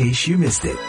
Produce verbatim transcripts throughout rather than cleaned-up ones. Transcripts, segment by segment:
case you missed it.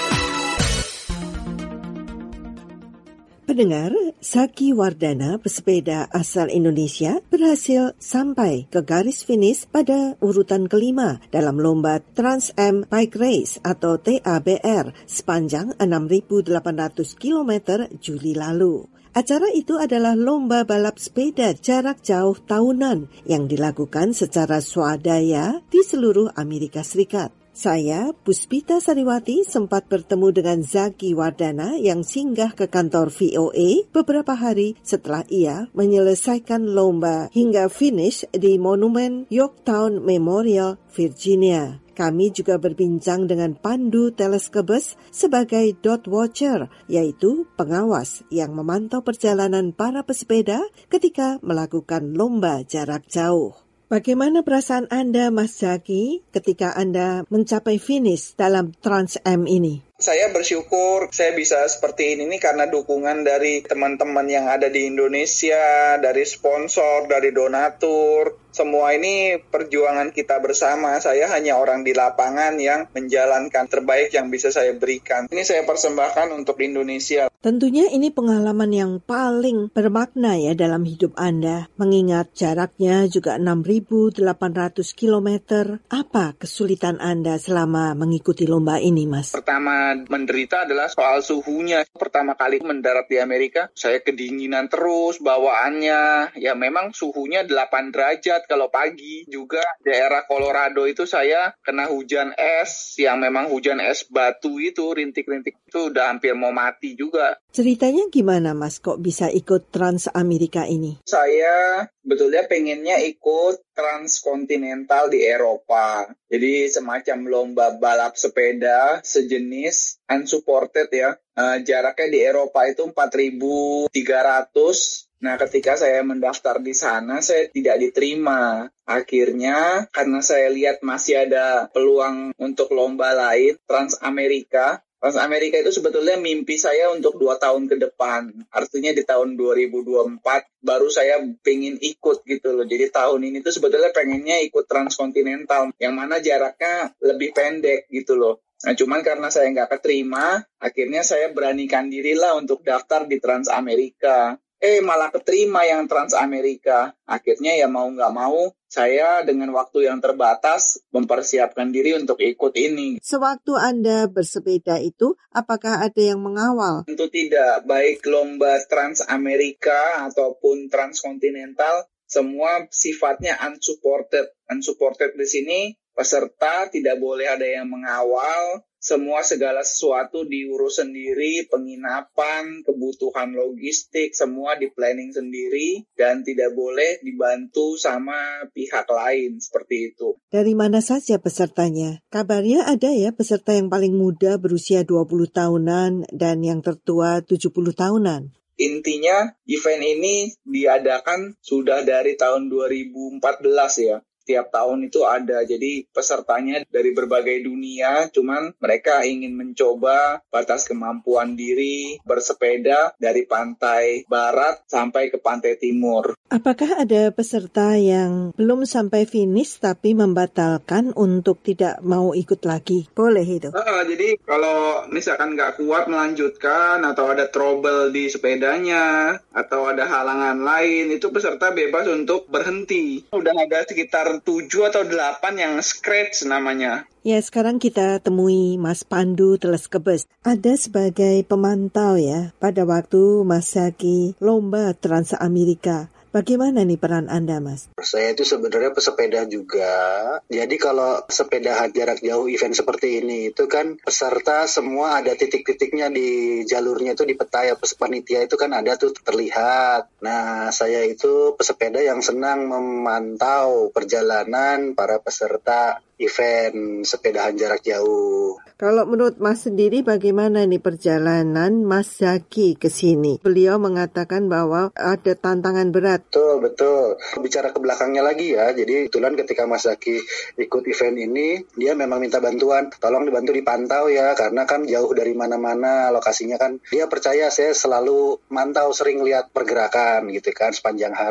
Pendengar, Zaki Wardana, pesepeda asal Indonesia, berhasil sampai ke garis finish pada urutan kelima dalam lomba Trans Am Bike Race atau T A B R sepanjang enam ribu delapan ratus kilometer Juli lalu. Acara itu adalah lomba balap sepeda jarak jauh tahunan yang dilakukan secara swadaya di seluruh Amerika Serikat. Saya, Puspita Sariwati, sempat bertemu dengan Zaki Wardana yang singgah ke kantor V O A beberapa hari setelah ia menyelesaikan lomba hingga finish di Monumen Yorktown Memorial, Virginia. Kami juga berbincang dengan Pandu Teleskebes sebagai dot watcher, yaitu pengawas yang memantau perjalanan para pesepeda ketika melakukan lomba jarak jauh. Bagaimana perasaan Anda, Mas Zaki, ketika Anda mencapai finish dalam Trans Am ini? Saya bersyukur saya bisa seperti ini karena dukungan dari teman-teman yang ada di Indonesia, dari sponsor, dari donatur. Semua ini perjuangan kita bersama. Saya hanya orang di lapangan yang menjalankan terbaik yang bisa saya berikan. Ini saya persembahkan untuk Indonesia. Tentunya ini pengalaman yang paling bermakna ya dalam hidup Anda. Mengingat jaraknya juga enam ribu delapan ratus kilometer. Apa kesulitan Anda selama mengikuti lomba ini, Mas? Pertama menderita adalah soal suhunya. Pertama kali mendarat di Amerika, saya kedinginan terus bawaannya. Ya memang suhunya delapan derajat kalau pagi. Juga daerah Colorado itu saya kena hujan es, yang memang hujan es batu itu, rintik-rintik itu udah hampir mau mati juga. Ceritanya gimana, Mas, kok bisa ikut Trans Amerika ini? Saya sebetulnya pengennya ikut transkontinental di Eropa. Jadi semacam lomba balap sepeda sejenis unsupported ya. Uh, jaraknya di Eropa itu empat ribu tiga ratus. Nah, ketika saya mendaftar di sana, saya tidak diterima. Akhirnya, karena saya lihat masih ada peluang untuk lomba lain, Trans Amerika. Trans Amerika itu sebetulnya mimpi saya untuk dua tahun ke depan. Artinya di tahun dua ribu dua puluh empat baru saya pengen ikut gitu loh. Jadi tahun ini tuh sebetulnya pengennya ikut transkontinental, yang mana jaraknya lebih pendek gitu loh. Nah, cuman karena saya nggak keterima, akhirnya saya beranikan diri lah untuk daftar di Trans Amerika. Eh, malah keterima yang Trans Amerika. Akhirnya ya mau nggak mau, saya dengan waktu yang terbatas mempersiapkan diri untuk ikut ini. Sewaktu Anda bersepeda itu, apakah ada yang mengawal? Tentu tidak. Baik lomba Trans Amerika ataupun transkontinental, semua sifatnya unsupported. Unsupported di sini, peserta tidak boleh ada yang mengawal. Semua segala sesuatu diurus sendiri, penginapan, kebutuhan logistik, semua di-planning sendiri dan tidak boleh dibantu sama pihak lain, seperti itu. Dari mana saja pesertanya? Kabarnya ada ya peserta yang paling muda berusia dua puluh tahunan dan yang tertua tujuh puluh tahunan. Intinya, event ini diadakan sudah dari tahun dua ribu empat belas ya. Tiap tahun itu ada, jadi pesertanya dari berbagai dunia, cuman mereka ingin mencoba batas kemampuan diri bersepeda dari pantai barat sampai ke pantai timur. Apakah ada peserta yang belum sampai finish tapi membatalkan untuk tidak mau ikut lagi? Boleh itu? Ah, jadi kalau misalkan nggak kuat melanjutkan atau ada trouble di sepedanya atau ada halangan lain, itu peserta bebas untuk berhenti. Udah ada sekitar tujuh atau delapan yang scratch namanya. Ya, sekarang kita temui Mas Pandu Teleskebes. Ada sebagai pemantau ya pada waktu Mas Zaki lomba Trans Amerika. Bagaimana nih peran Anda, Mas? Saya itu sebenarnya pesepeda juga. Jadi kalau sepeda jarak jauh event seperti ini, itu kan peserta semua ada titik-titiknya di jalurnya itu di peta ya, panitia itu kan ada tuh terlihat. Nah, saya itu pesepeda yang senang memantau perjalanan para peserta event sepedahan jarak jauh. Kalau menurut Mas sendiri bagaimana nih perjalanan Mas Zaki ke sini? Beliau mengatakan bahwa ada tantangan berat. Betul, betul. Bicara ke belakangnya lagi ya, jadi kebetulan ketika Mas Zaki ikut event ini, dia memang minta bantuan. Tolong dibantu dipantau ya, karena kan jauh dari mana-mana lokasinya kan. Dia percaya saya selalu mantau, sering lihat pergerakan gitu kan sepanjang hari.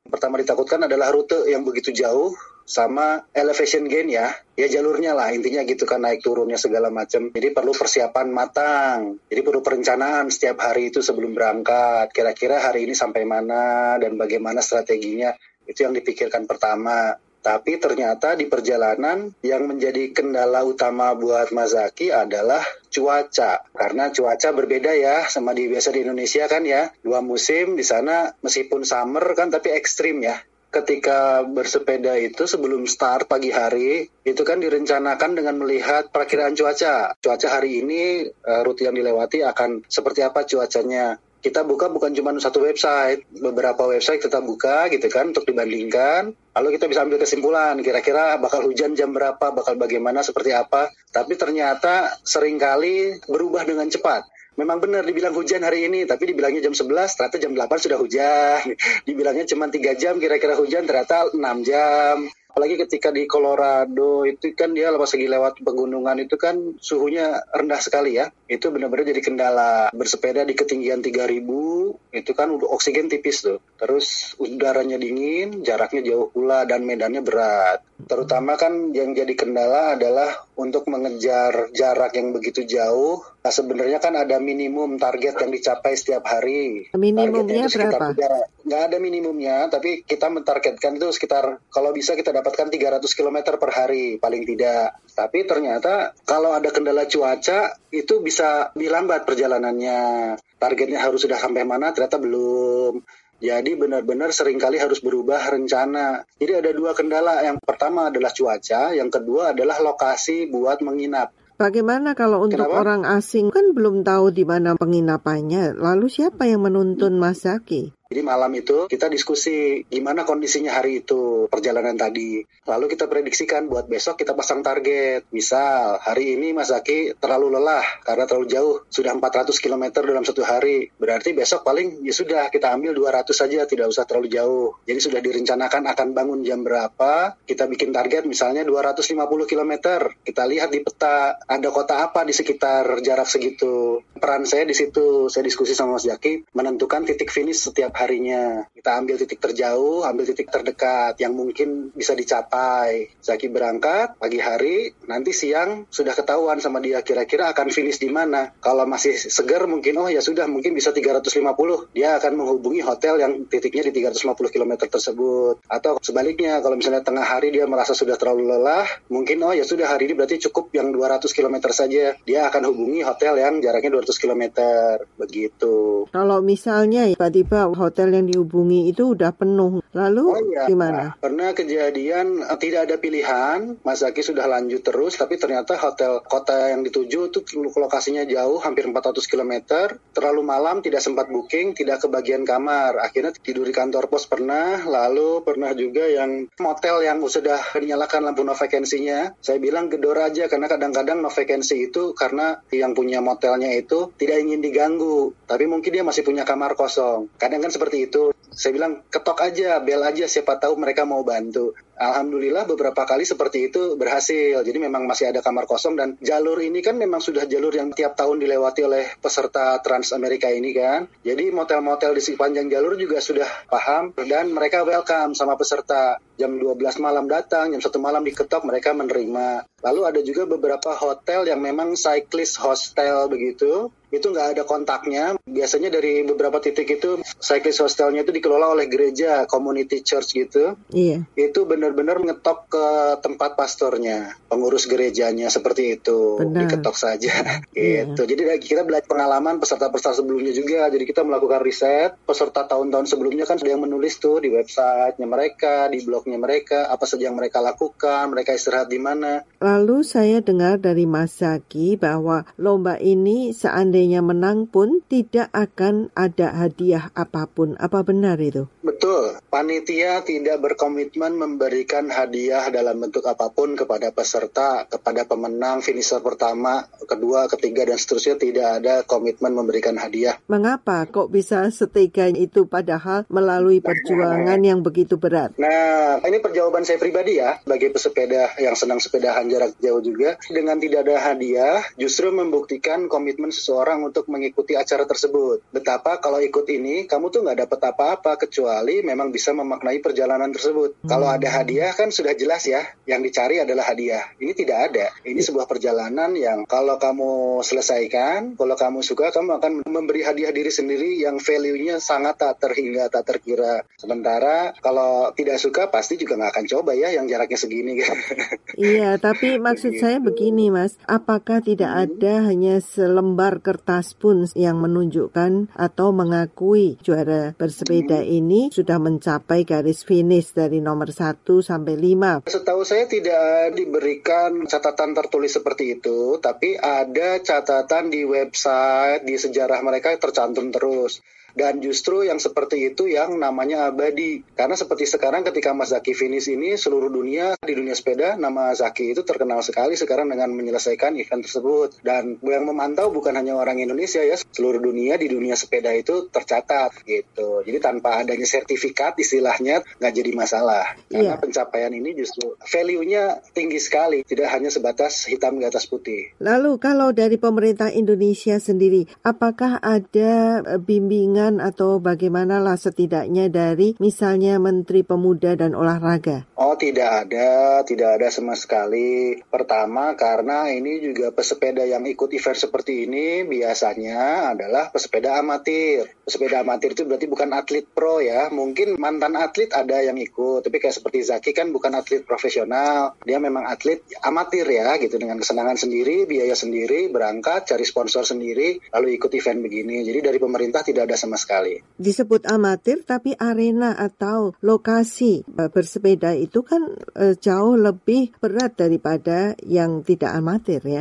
Pertama ditakutkan adalah rute yang begitu jauh sama elevation gain ya. Ya jalurnya lah intinya gitu kan, naik turunnya segala macam. Jadi perlu persiapan matang. Jadi perlu perencanaan setiap hari itu sebelum berangkat. Kira-kira hari ini sampai mana dan bagaimana strateginya. Itu yang dipikirkan pertama. Tapi ternyata di perjalanan yang menjadi kendala utama buat Mas Zaki adalah cuaca. Karena cuaca berbeda ya sama di biasa di Indonesia kan ya. Dua musim di sana meskipun summer kan tapi ekstrim ya. Ketika bersepeda itu sebelum start pagi hari, itu kan direncanakan dengan melihat perakiraan cuaca. Cuaca hari ini, rute yang dilewati akan seperti apa cuacanya. Kita buka bukan cuma satu website, beberapa website kita buka gitu kan untuk dibandingkan. Lalu kita bisa ambil kesimpulan, kira-kira bakal hujan jam berapa, bakal bagaimana, seperti apa. Tapi ternyata seringkali berubah dengan cepat. Memang benar dibilang hujan hari ini, tapi dibilangnya jam sebelas, ternyata jam delapan sudah hujan. Dibilangnya cuma tiga jam, kira-kira hujan, ternyata enam jam. Apalagi ketika di Colorado itu kan dia pas lagi lewat pegunungan itu kan suhunya rendah sekali ya. Itu benar-benar jadi kendala. Bersepeda di ketinggian tiga ribu, itu kan oksigen tipis tuh. Terus udaranya dingin, jaraknya jauh pula dan medannya berat. Terutama kan yang jadi kendala adalah untuk mengejar jarak yang begitu jauh. Nah sebenarnya kan ada minimum target yang dicapai setiap hari. Minimumnya berapa? Nggak ada minimumnya, tapi kita mentargetkan itu sekitar, kalau bisa kita dapatkan tiga ratus kilometer per hari, paling tidak. Tapi ternyata kalau ada kendala cuaca, itu bisa dilambat perjalanannya. Targetnya harus sudah sampai mana, ternyata belum. Jadi benar-benar seringkali harus berubah rencana. Jadi ada dua kendala. Yang pertama adalah cuaca, yang kedua adalah lokasi buat menginap. Bagaimana kalau untuk Kenapa? orang asing kan belum tahu di mana penginapannya. Lalu siapa yang menuntun Mas Zaki? Jadi malam itu kita diskusi gimana kondisinya hari itu, perjalanan tadi. Lalu kita prediksikan buat besok kita pasang target. Misal hari ini Mas Zaki terlalu lelah karena terlalu jauh, sudah empat ratus kilometer dalam satu hari. Berarti besok paling ya sudah kita ambil dua ratus saja, tidak usah terlalu jauh. Jadi sudah direncanakan akan bangun jam berapa, kita bikin target misalnya dua ratus lima puluh kilometer. Kita lihat di peta ada kota apa di sekitar jarak segitu. Peran saya di situ, saya diskusi sama Mas Zaki menentukan titik finish setiap harinya. Kita ambil titik terjauh, ambil titik terdekat yang mungkin bisa dicapai. Zaki berangkat pagi hari, nanti siang sudah ketahuan sama dia kira-kira akan finish di mana. Kalau masih segar mungkin oh ya sudah mungkin bisa tiga ratus lima puluh. Dia akan menghubungi hotel yang titiknya di tiga ratus lima puluh kilometer tersebut. Atau sebaliknya kalau misalnya tengah hari dia merasa sudah terlalu lelah, mungkin oh ya sudah hari ini berarti cukup yang dua ratus kilometer saja. Dia akan hubungi hotel yang jaraknya dua ratus kilometer. Begitu. Kalau misalnya tiba-tiba hotel yang dihubungi itu udah penuh, lalu oh, iya. gimana? Pernah kejadian uh, tidak ada pilihan, Mas Zaki sudah lanjut terus, tapi ternyata hotel kota yang dituju itu lokasinya jauh, hampir empat ratus kilometer, terlalu malam, tidak sempat booking, tidak kebagian kamar, akhirnya tidur di kantor pos pernah, lalu pernah juga yang motel yang sudah dinyalakan lampu no vacancy-nya, saya bilang gedor aja, karena kadang-kadang no vacancy itu karena yang punya motelnya itu tidak ingin diganggu, tapi mungkin dia masih punya kamar kosong, kadang kan seperti itu. Saya bilang ketok aja, bel aja, siapa tahu mereka mau bantu. Alhamdulillah beberapa kali seperti itu berhasil. Jadi memang masih ada kamar kosong dan jalur ini kan memang sudah jalur yang tiap tahun dilewati oleh peserta Trans Amerika ini kan. Jadi motel-motel di sepanjang jalur juga sudah paham dan mereka welcome sama peserta. Jam dua belas malam datang, jam satu malam diketok, mereka menerima. Lalu ada juga beberapa hotel yang memang cyclist hostel begitu. Itu nggak ada kontaknya. Biasanya dari beberapa titik itu cyclist hostelnya itu dikelola oleh gereja, community church gitu. Iya. Itu benar-benar ngetok ke tempat pastornya, pengurus gerejanya seperti itu. Benar. Diketok saja. Iya. Gitu. Jadi kita belajar pengalaman peserta-peserta sebelumnya juga. Jadi kita melakukan riset. Peserta tahun-tahun sebelumnya kan sudah yang menulis tuh di websitenya mereka, di blognya mereka, apa saja yang mereka lakukan, mereka istirahat di mana. Lalu saya dengar dari Mas Zaki bahwa lomba ini seandainya menang pun tidak akan ada hadiah apapun. Apa benar itu? Betul. Panitia tidak berkomitmen memberi memberikan hadiah dalam bentuk apapun kepada peserta, kepada pemenang, finisher pertama, kedua, ketiga, dan seterusnya. Tidak ada komitmen memberikan hadiah. Mengapa kok bisa setega itu padahal melalui perjuangan yang begitu berat? Nah, ini perjawaban saya pribadi ya, sebagai pesepeda yang senang sepedahan jarak jauh juga. Dengan tidak ada hadiah, justru membuktikan komitmen seseorang untuk mengikuti acara tersebut. Betapa kalau ikut ini, kamu tuh nggak dapat apa-apa, kecuali memang bisa memaknai perjalanan tersebut. Hmm. Kalau ada hadiah kan sudah jelas ya, yang dicari adalah hadiah. Ini tidak ada. Ini sebuah perjalanan yang kalau kamu selesaikan, kalau kamu suka, kamu akan memberi hadiah diri sendiri yang value-nya sangat tak terhingga, tak terkira. Sementara kalau tidak suka, pasti juga nggak akan coba ya yang jaraknya segini. Iya, tapi maksud saya begini Mas, apakah tidak hmm. ada hanya selembar kertas pun yang menunjukkan atau mengakui juara bersepeda hmm. ini sudah mencapai garis finish dari nomor satu sampai lima. Setahu saya tidak diberikan catatan tertulis seperti itu, tapi ada catatan di website, di sejarah mereka tercantum terus. Dan justru yang seperti itu yang namanya abadi. Karena seperti sekarang ketika Mas Zaki finish ini, seluruh dunia, di dunia sepeda, nama Zaki itu terkenal sekali sekarang dengan menyelesaikan event tersebut. Dan yang memantau bukan hanya orang Indonesia ya, seluruh dunia di dunia sepeda itu tercatat gitu. Jadi tanpa adanya sertifikat istilahnya nggak jadi masalah. Karena yeah. pencapaian ini justru value-nya tinggi sekali, tidak hanya sebatas hitam di atas putih. Lalu kalau dari pemerintah Indonesia sendiri, apakah ada bimbingan atau bagaimanalah setidaknya dari misalnya Menteri Pemuda dan Olahraga? Oh tidak ada, tidak ada sama sekali. Pertama karena ini juga pesepeda yang ikut event seperti ini biasanya adalah pesepeda amatir. Pesepeda amatir itu berarti bukan atlet pro ya. Mungkin mantan atlet ada yang ikut, tapi kayak seperti Zaki kan bukan atlet profesional. Dia memang atlet amatir ya gitu, dengan kesenangan sendiri, biaya sendiri, berangkat, cari sponsor sendiri, lalu ikut event begini. Jadi dari pemerintah tidak ada sama sekali. Disebut amatir tapi arena atau lokasi bersepeda itu kan e, jauh lebih berat daripada yang tidak amatir ya.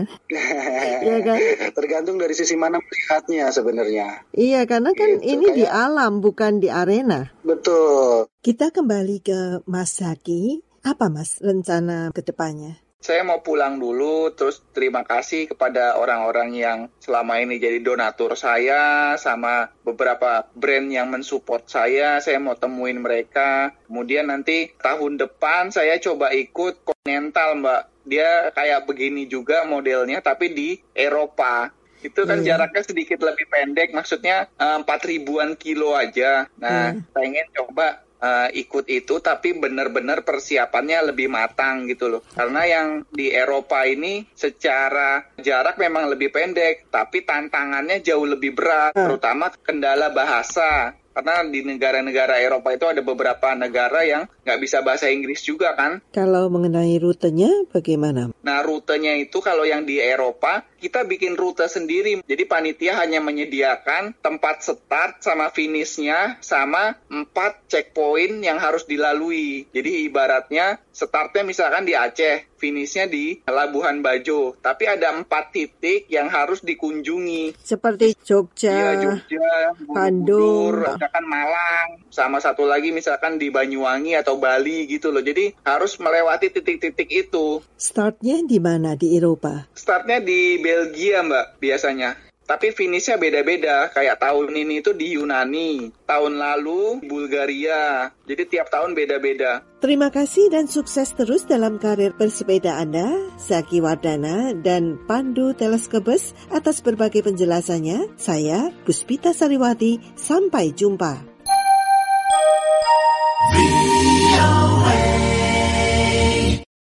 Iya kan? Tergantung dari sisi mana melihatnya sebenarnya. Iya, karena kan gitu, ini kayak... di alam bukan di arena. Betul. Kita kembali ke Mas Zaki. Apa Mas rencana ke depannya? Saya mau pulang dulu, terus terima kasih kepada orang-orang yang selama ini jadi donatur saya, sama beberapa brand yang mensupport saya. Saya mau temuin mereka. Kemudian nanti tahun depan saya coba ikut Continental, Mbak. Dia kayak begini juga modelnya, tapi di Eropa. Itu kan hmm. jaraknya sedikit lebih pendek, maksudnya empat ribuan kilo aja. Nah, hmm. pengen coba Uh, ikut itu, tapi benar-benar persiapannya lebih matang gitu loh. Karena yang di Eropa ini secara jarak memang lebih pendek, tapi tantangannya jauh lebih berat, terutama kendala bahasa. Karena di negara-negara Eropa itu ada beberapa negara yang nggak bisa bahasa Inggris juga kan. Kalau mengenai rutenya bagaimana? Nah rutenya itu kalau yang di Eropa, kita bikin rute sendiri. Jadi panitia hanya menyediakan tempat start sama finishnya, sama empat checkpoint yang harus dilalui. Jadi ibaratnya startnya misalkan di Aceh, finishnya di Labuhan Bajo. Tapi ada empat titik yang harus dikunjungi. Seperti Jogja, ya, Jogja, Bandung, misalkan Malang, sama satu lagi misalkan di Banyuwangi atau Bali gitu loh. Jadi harus melewati titik-titik itu. Startnya di mana di Eropa? Startnya di Belgia Mbak biasanya. Tapi finishnya beda-beda. Kayak tahun ini itu di Yunani, tahun lalu Bulgaria. Jadi tiap tahun beda-beda. Terima kasih dan sukses terus dalam karir bersepeda Anda, Zaki Wardana dan Pandu Teleskopes atas berbagai penjelasannya. Saya Puspita Sariwati, sampai jumpa.